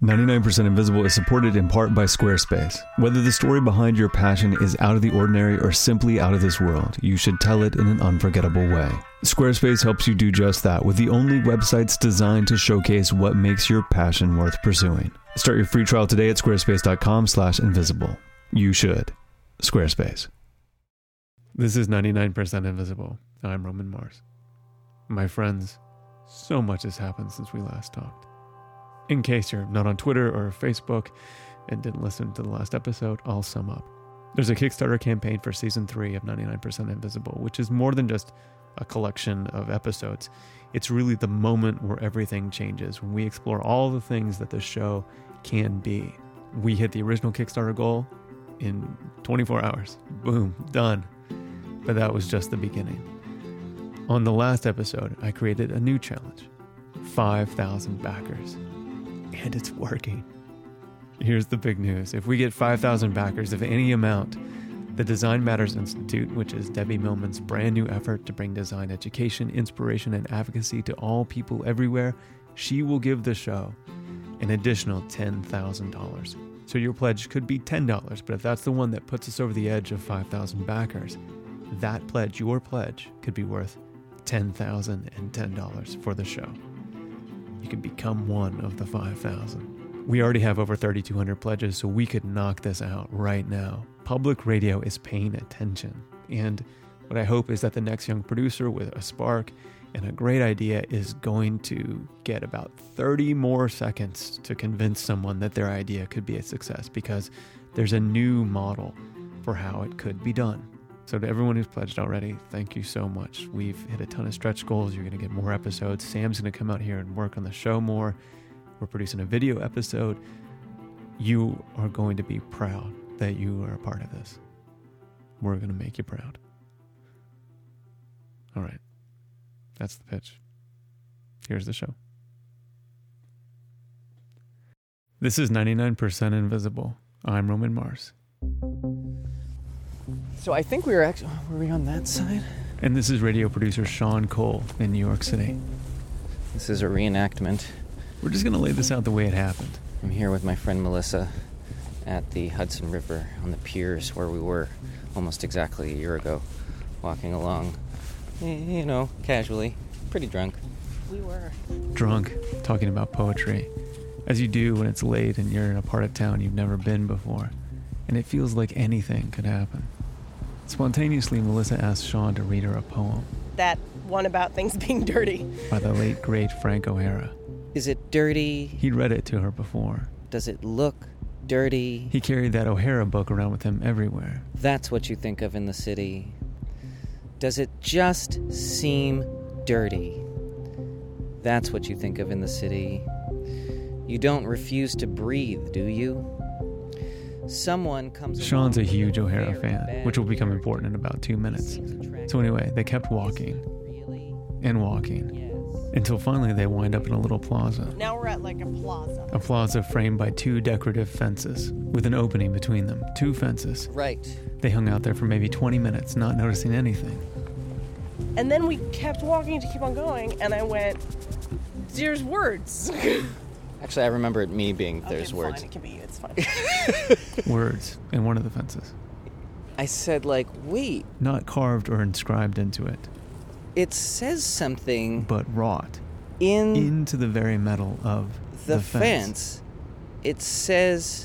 99% Invisible is supported in part by Squarespace. Whether the story behind your passion is out of the ordinary or simply out of this world, you should tell it in an unforgettable way. Squarespace helps you do just that with the only websites designed to showcase what makes your passion worth pursuing. Start your free trial today at squarespace.com/invisible. You should. Squarespace. This is 99% Invisible. I'm Roman Mars. My friends, so much has happened since we last talked. In case you're not on Twitter or Facebook and didn't listen to the last episode, I'll sum up. There's a Kickstarter campaign for Season 3 of 99% Invisible, which is more than just a collection of episodes. It's really the moment where everything changes, when we explore all the things that the show can be. We hit the original Kickstarter goal in 24 hours. Boom, done. But that was just the beginning. On the last episode, I created a new challenge. 5,000 backers. And it's working. Here's the big news. If we get 5,000 backers of any amount, the Design Matters Institute, which is Debbie Millman's brand new effort to bring design education, inspiration, and advocacy to all people everywhere, she will give the show an additional $10,000. So your pledge could be $10, but if that's the one that puts us over the edge of 5,000 backers, that pledge, your pledge, could be worth $10,010 for the show. You can become one of the 5,000. We already have over 3,200 pledges, so we could knock this out right now. Public radio is paying attention. And what I hope is that the next young producer with a spark and a great idea is going to get about 30 more seconds to convince someone that their idea could be a success, because there's a new model for how it could be done. So to everyone who's pledged already, thank you so much. We've hit a ton of stretch goals. You're going to get more episodes. Sam's going to come out here and work on the show more. We're producing a video episode. You are going to be proud that you are a part of this. We're going to make you proud. All right. That's the pitch. Here's the show. This is 99% Invisible. I'm Roman Mars. So I think we were we on that side? And this is radio producer Sean Cole in New York City. This is a reenactment. We're just going to lay this out the way it happened. I'm here with my friend Melissa at the Hudson River on the piers where we were almost exactly a year ago, walking along, you know, casually, pretty drunk. We were. Drunk, talking about poetry, as you do when it's late and you're in a part of town you've never been before, and it feels like anything could happen. Spontaneously, Melissa asked Sean to read her a poem. That one about things being dirty. By the late, great Frank O'Hara. Is it dirty? He'd read it to her before. Does it look dirty? He carried that O'Hara book around with him everywhere. That's what you think of in the city. Does it just seem dirty? That's what you think of in the city. You don't refuse to breathe, do you? Someone comes Sean's a huge O'Hara fan, which will become important in about 2 minutes. So anyway, they kept walking and walking until finally they wind up in a little plaza. Now we're at like a plaza. A plaza framed by 2 decorative fences with an opening between them. 2 fences. Right. They hung out there for maybe 20 minutes, not noticing anything. And then we kept walking to keep on going, and I went, "There's words." Actually, I remember it me being, "There's okay, words." Fine, it can be you, it's fine. Words in one of the fences. I said, like, wait. Not carved or inscribed into it. It says something. But wrought into the very metal of the fence. It says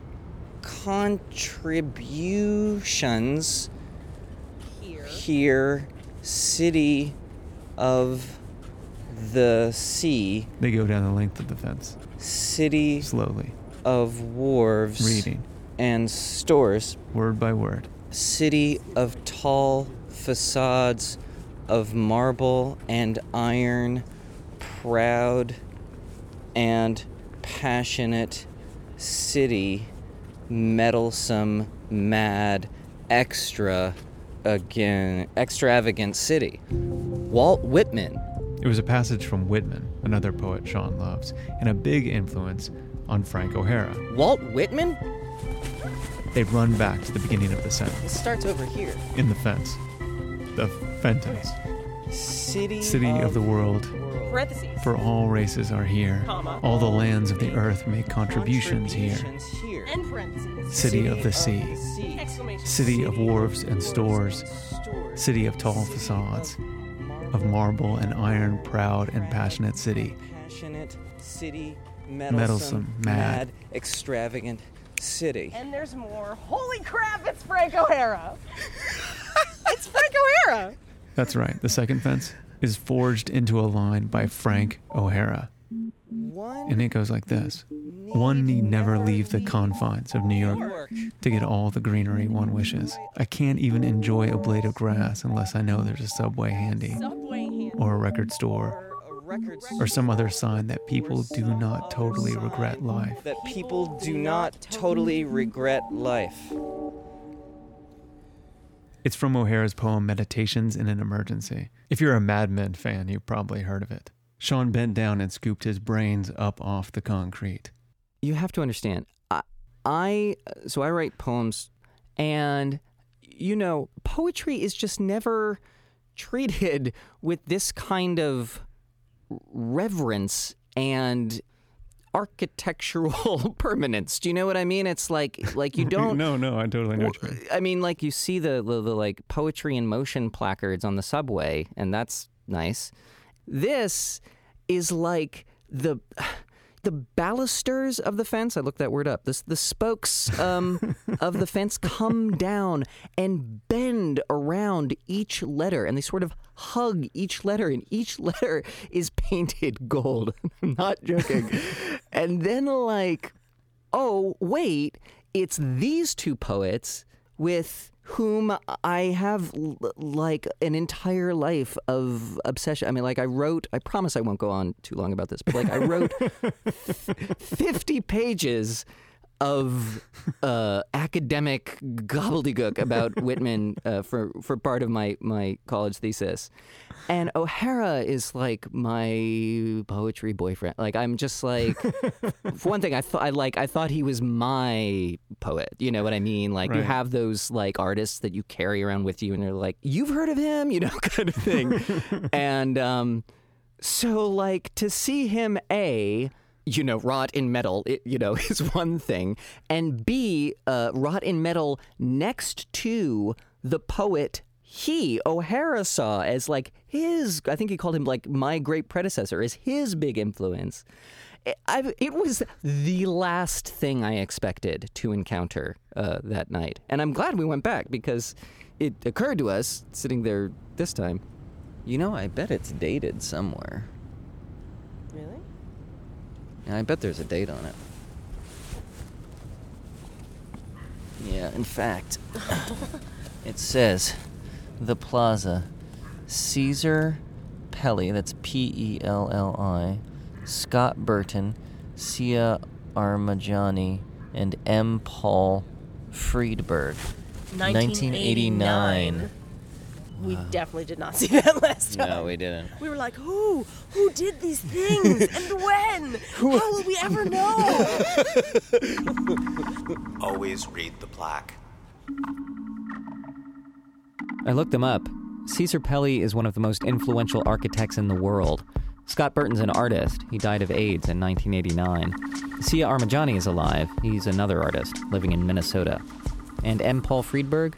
contributions here, City of the Sea. They go down the length of the fence. City slowly of wharves. Reading. And stores. Word by word. City of tall facades of marble and iron, proud and passionate city, meddlesome, mad, extravagant city. Walt Whitman. It was a passage from Whitman, another poet Sean loves, and a big influence on Frank O'Hara. Walt Whitman? They run back to the beginning of the sentence. It starts over here. In the fence. The fentence. City of the world. parentheses. For all races are here. Comma. All the lands of the earth make contributions here. End parentheses. City of the sea. Exclamation. City of wharves and stores. City of tall facades. Of marble and iron, proud and passionate city. Passionate city, Meddlesome, mad, extravagant city. And there's more. Holy crap, it's Frank O'Hara. It's Frank O'Hara. That's right. The second fence is forged into a line by Frank O'Hara. And it goes like this. One need never leave the confines of New York to get all the greenery one wishes. I can't even enjoy a blade of grass unless I know there's a subway handy, or a record store, or some other sign that people do not totally regret life. That people do not totally regret life. It's from O'Hara's poem Meditations in an Emergency. If you're a Mad Men fan, you've probably heard of it. Sean bent down and scooped his brains up off the concrete. You have to understand, I write poems, and, poetry is just never treated with this kind of reverence and architectural permanence. Do you know what I mean? It's like you don't... No, I totally know what you mean. I mean, like, you see the like poetry in motion placards on the subway, and that's nice. This is like the balusters of the fence. I looked that word up. The spokes of the fence come down and bend around each letter, and they sort of hug each letter, and each letter is painted gold. I'm not joking. And then oh, wait, it's these two poets with whom I have an entire life of obsession. I mean, I promise I won't go on too long about this, but I wrote 50 pages of academic gobbledygook about Whitman for part of my college thesis. And O'Hara is like my poetry boyfriend. I'm just for one thing, I thought he was my poet. You know what I mean? Right. You have those artists that you carry around with you, and they're like, you've heard of him, kind of thing. And so to see him rot in metal, is one thing, and B, rot in metal next to the poet O'Hara saw as his, I think he called him my great predecessor, as his big influence. It was the last thing I expected to encounter that night. And I'm glad we went back, because it occurred to us, sitting there this time, I bet it's dated somewhere. Really? Yeah, I bet there's a date on it. Yeah, in fact, it says, the Plaza, Caesar Pelli, that's Pelli, Scott Burton, Sia Armajani, and M. Paul Friedberg. 1989. We definitely did not see that last time. No, we didn't. We were like, who did these things and when? How will we ever know? Always read the plaque. I looked them up. Caesar Pelli is one of the most influential architects in the world. Scott Burton's an artist. He died of AIDS in 1989. Sia Armajani is alive. He's another artist living in Minnesota. And M. Paul Friedberg?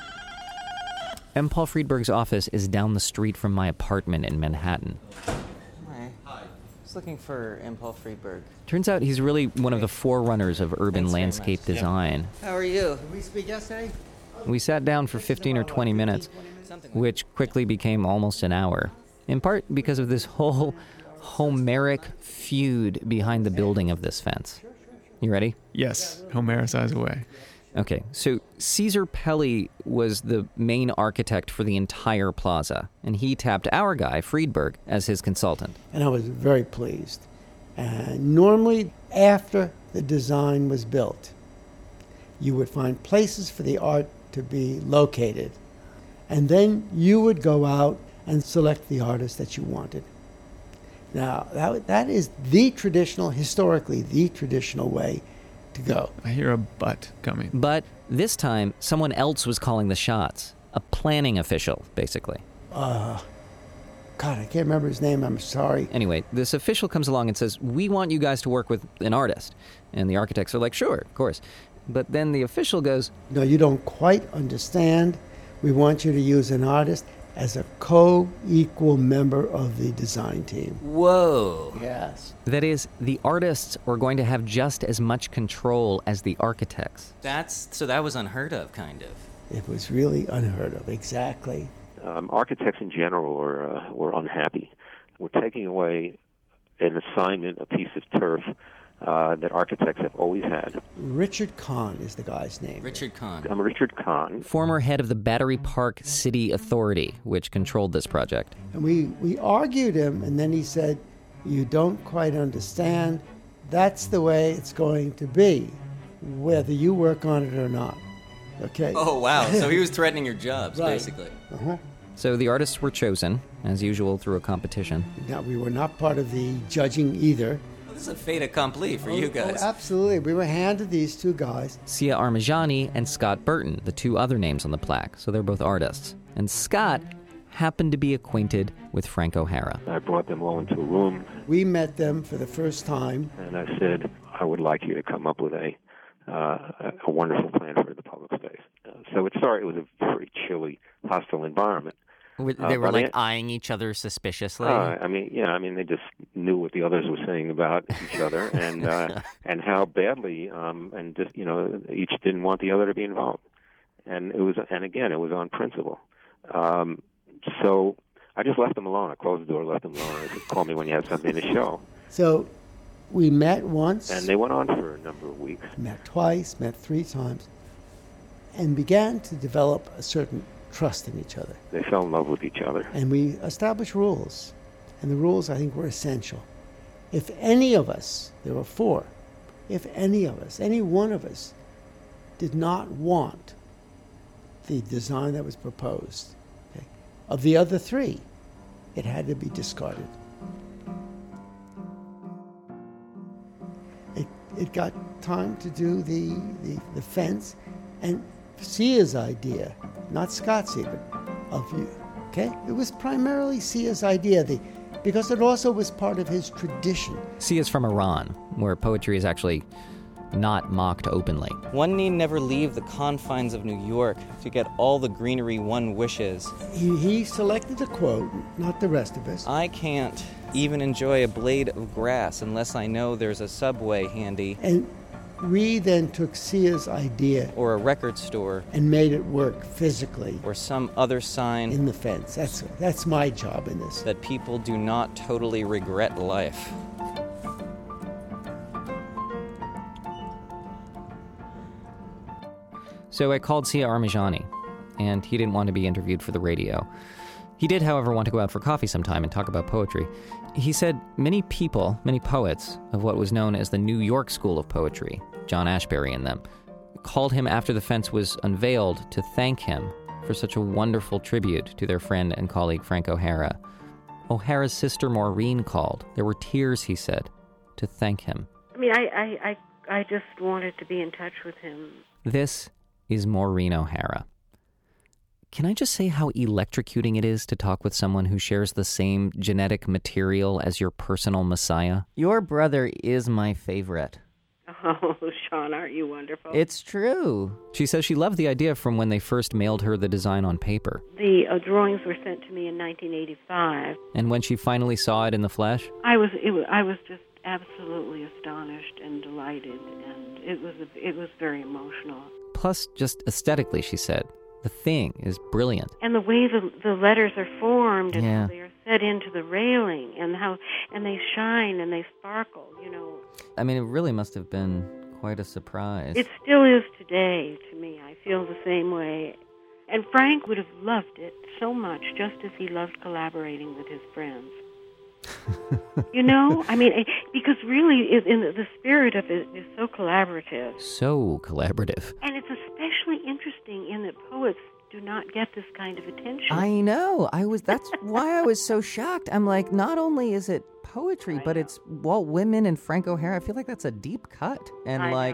M. Paul Friedberg's office is down the street from my apartment in Manhattan. Hi. I was looking for M. Paul Friedberg. Turns out he's really one of the forerunners of urban landscape design. How are you? Did we speak yesterday? We sat down for 15 or 20 minutes, which quickly became almost an hour, in part because of this whole Homeric feud behind the building of this fence. You ready? Yes, Homeric eyes away. Okay, so Caesar Pelli was the main architect for the entire plaza, and he tapped our guy, Friedberg, as his consultant. And I was very pleased. Normally, after the design was built, you would find places for the art to be located. And then you would go out and select the artist that you wanted. Now, that is historically the traditional way to go. I hear a but coming. But this time, someone else was calling the shots. A planning official, basically. God, I can't remember his name. I'm sorry. Anyway, this official comes along and says, we want you guys to work with an artist. And the architects are like, sure, of course. But then the official goes, No, you don't quite understand. We want you to use an artist as a co-equal member of the design team. whoa. Yes. That is, the artists are going to have just as much control as the architects. So that was unheard of, kind of. It was really unheard of, exactly. Architects in general were unhappy. We're taking away an assignment, a piece of turf that architects have always had. Richard Kahn is the guy's name. Richard Kahn. I'm Richard Kahn. Former head of the Battery Park City Authority, which controlled this project. And we argued him, and then he said, you don't quite understand. That's the way it's going to be, whether you work on it or not. Okay? Oh, wow. So he was threatening your jobs, Right. basically. Uh-huh. So the artists were chosen, as usual, through a competition. Now, we were not part of the judging either. This is a fait accompli for you guys. Oh, absolutely. We were handed these two guys. Sia Armajani and Scott Burton, the two other names on the plaque. So they're both artists. And Scott happened to be acquainted with Frank O'Hara. I brought them all into a room, We met them for the first time. and I said, I would like you to come up with a wonderful plan for the public space. So it was a very chilly, hostile environment. They were but like I- eyeing each other suspiciously. They just knew what the others were saying about each other, and and how badly, and just each didn't want the other to be involved, and it was on principle. So I just left them alone. I closed the door, left them alone. I said, "Call me when you have something to show." So we met once. And they went on for a number of weeks. Met twice, met 3 times, and began to develop a certain trust in each other. They fell in love with each other. And we established rules. And the rules, I think, were essential. If any of us, there were 4, if any of us, any one of us, did not want the design that was proposed, okay, of the other 3, it had to be discarded. It got time to do the fence, and Sia's idea, not Scott's even, of you. Okay? It was primarily Sia's idea, because it also was part of his tradition. Sia's from Iran, where poetry is actually not mocked openly. One need never leave the confines of New York to get all the greenery one wishes. He selected a quote, not the rest of us. I can't even enjoy a blade of grass unless I know there's a subway handy. And we then took Sia's idea Or a record store. and made it work physically Or some other sign in the fence. That's my job in this. that people do not totally regret life. So I called Sia Armajani, and he didn't want to be interviewed for the radio. He did, however, want to go out for coffee sometime and talk about poetry. He said many people, many poets of what was known as the New York School of Poetry, John Ashbery and them, called him after the fence was unveiled to thank him for such a wonderful tribute to their friend and colleague Frank O'Hara. O'Hara's sister Maureen called. There were tears, he said, to thank him. I mean, I just wanted to be in touch with him. This is Maureen O'Hara. Can I just say how electrocuting it is to talk with someone who shares the same genetic material as your personal messiah? Your brother is my favorite. Oh, Sean, aren't you wonderful? It's true. She says she loved the idea from when they first mailed her the design on paper. The drawings were sent to me in 1985. And when she finally saw it in the flesh? I was just absolutely astonished and delighted, and it was very emotional. Plus, just aesthetically, she said, the thing is brilliant. And the way the letters are formed and Yeah. how they are set into the railing and they shine and they sparkle, I mean, it really must have been quite a surprise. It still is today to me. I feel the same way. And Frank would have loved it so much, just as he loved collaborating with his friends. I mean, because really, in the spirit of it is so collaborative. So collaborative. And it's especially interesting in that poets do not get this kind of attention. I know. That's why I was so shocked. I'm like, not only is it poetry, but it's Walt Whitman and Frank O'Hara. I feel like that's a deep cut. And I like, know.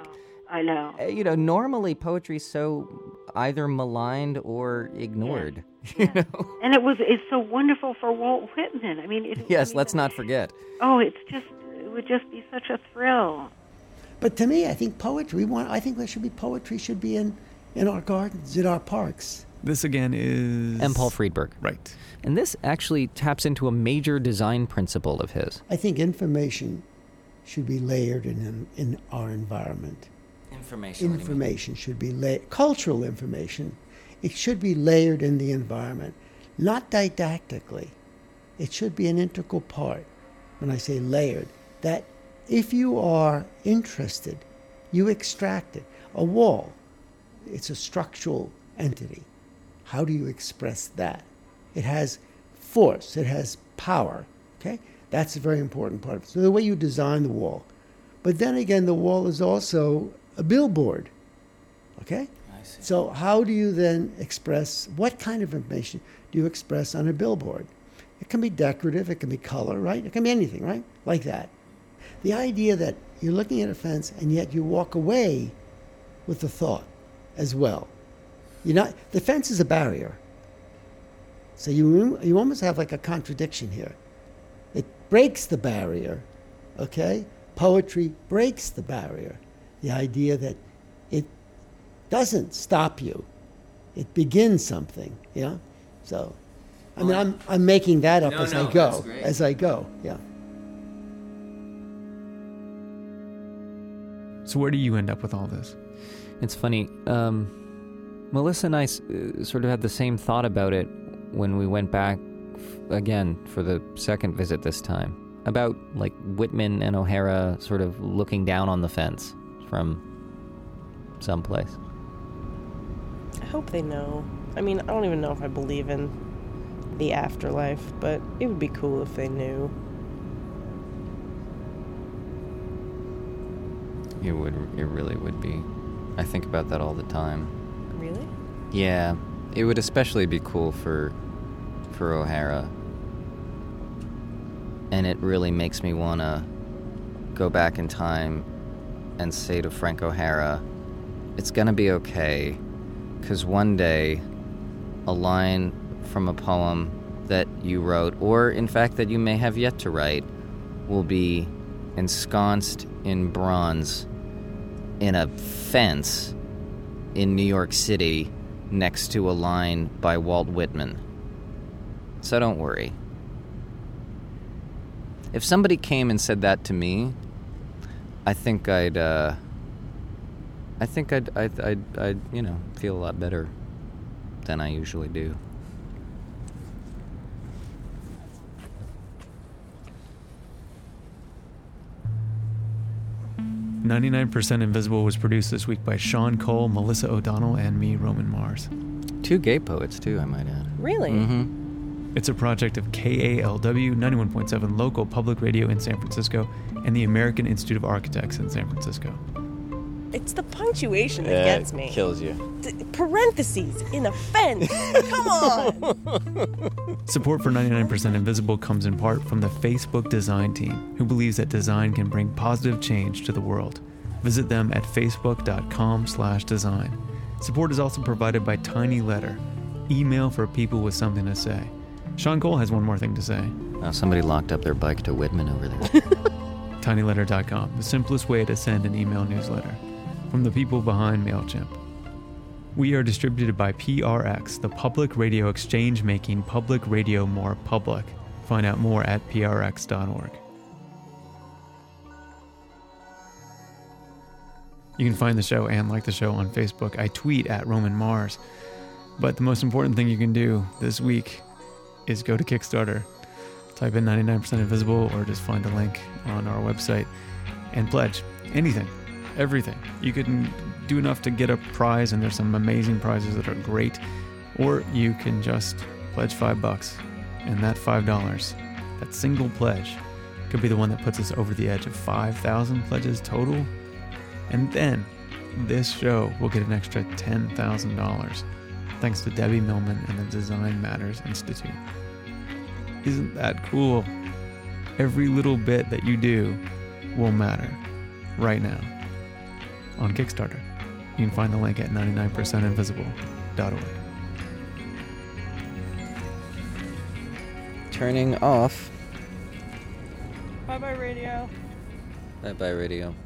I know. Normally poetry's so either maligned or ignored. Yeah. And it's so wonderful for Walt Whitman. I mean, let's not forget. Oh, it would just be such a thrill. But to me, I think poetry should be in our gardens, in our parks. This again is M. Paul Friedberg. Right. And this actually taps into a major design principle of his. I think information should be layered in our environment. Information should be layered. Cultural information, it should be layered in the environment, not didactically. It should be an integral part. When I say layered, that if you are interested, you extract it. A wall, it's a structural entity. How do you express that? It has force, it has power, okay? That's a very important part of it. So the way you design the wall. But then again, the wall is also a billboard, okay? I see. So how do you then express, what kind of information do you express on a billboard? It can be decorative, it can be color, right? It can be anything, right? Like that. The idea that you're looking at a fence and yet you walk away with the thought as well. The fence is a barrier. So you almost have like a contradiction here. It breaks the barrier, okay? Poetry breaks the barrier. The idea that it doesn't stop you. It begins something, yeah? So, I mean, I'm making that up as I go, yeah. So where do you end up with all this? It's funny. Melissa and I sort of had the same thought about it when we went back again for the second visit this time, about like Whitman and O'Hara sort of looking down on the fence from someplace. I hope they know. I mean, I don't even know if I believe in the afterlife, but it would be cool if they knew. It really would be. I think about that all the time. Really? Yeah, it would especially be cool for O'Hara. And it really makes me want to go back in time and say to Frank O'Hara, it's going to be okay, because one day a line from a poem that you wrote, or in fact that you may have yet to write, will be ensconced in bronze in a fence in New York City next to a line by Walt Whitman. So don't worry. If somebody came and said that to me, I think I'd feel a lot better than I usually do. "99% Invisible" was produced this week by Sean Cole, Melissa O'Donnell, and me, Roman Mars. 2 gay poets, too, I might add. Really? Mm-hmm. It's a project of KALW 91.7 local public radio in San Francisco and the American Institute of Architects in San Francisco. It's the punctuation that gets me. Kills you. Parentheses in a fence. Come on. Support for 99% Invisible comes in part from the Facebook design team, who believes that design can bring positive change to the world. Visit them at facebook.com/design. Support is also provided by Tiny Letter, email for people with something to say. Sean Cole has one more thing to say. Somebody locked up their bike to Whitman over there. tinyletter.com, the simplest way to send an email newsletter. From the people behind MailChimp. We are distributed by PRX, the public radio exchange making public radio more public. Find out more at prx.org. You can find the show and like the show on Facebook. I tweet at Roman Mars. But the most important thing you can do this week is go to Kickstarter. Type in 99% Invisible or just find a link on our website and pledge anything, everything. You can do enough to get a prize, and there's some amazing prizes that are great. Or you can just pledge $5, and that $5, that single pledge, could be the one that puts us over the edge of 5,000 pledges total. And then this show will get an extra $10,000. Thanks to Debbie Millman and the Design Matters Institute. Isn't that cool? Every little bit that you do will matter right now. on Kickstarter. You can find the link at 99percentinvisible.org. Turning off. Bye-bye, radio. Bye-bye, radio.